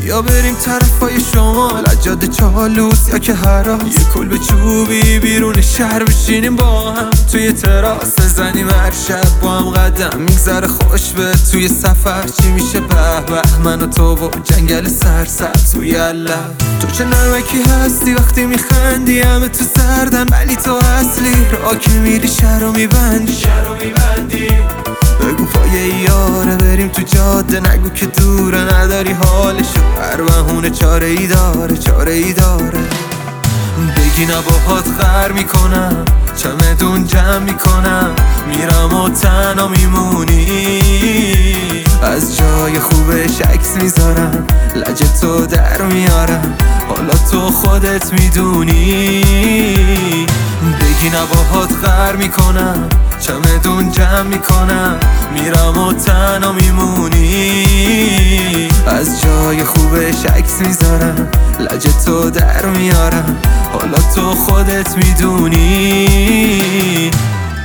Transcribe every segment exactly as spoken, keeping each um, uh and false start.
بیا بریم طرفای شمال، لجاده چالوس یا که هراس، یه کلبه چوبی بیرون شهر بشینیم با هم توی تراس، بزنیم هر شب با هم قدم میگذره خوش به توی سفر. چی میشه به به من و تو و جنگل سرسبز و یلا. تو چه نمکی هستی وقتی میخندی، همه تو سردن ولی تو اصلی. را که میری شهر رو میبندی، شهر رو میبندی. بگو پای یاره بریم تو جاده، نگو که دوره نداری حالشو، هر بهونه چاره ای داره، چاره ای داره. بگی نباهات غر میکنم، چمدون جمع میکنم، میرم و تنها میمونی. از جای خوبش عکس میذارم، لجه تو در میارم، حالا تو خودت میدونی. بگی نباهات غر میکنم، چمدون جمع میکنم، میرم و تنها میمونی. از جای خوبش عکس میذارم، لجه تو در میارم، حالا تو خودت میدونی.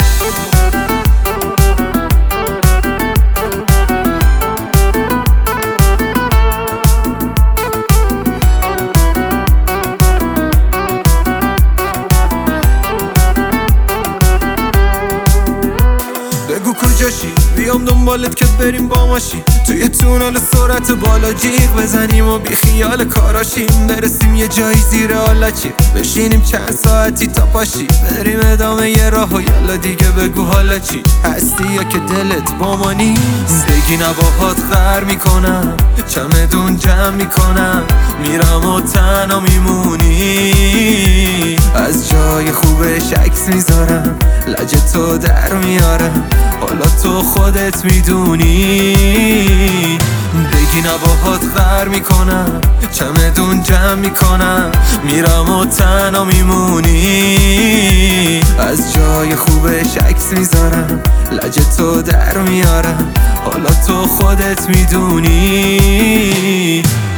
بگو کجاشی بیام دنبالت که بریم با ماشین، توی تونل سرعت بالا جیغ بزنیم و بی خیال کاراشیم. برسیم یه جایی زیر حالچی، بشینیم چند ساعتی تا پاشی، بریم ادامه یه راه و یالا دیگه بگو حالا چی هستی یا که دلت با ما نیست. بگی نباهات غر میکنم، چمدون جمع میکنم، میرم و تنها میمونی. از جای خوبش عکس میذارم، لجه تو در میارم، حالا تو خودت میدونی. بگی نباهات غر میکنم، چمدون جمع میکنم، میرم و تنها میمونی. از جای خوبش عکس میذارم، لجه تو در میارم، حالا تو خودت میدونی.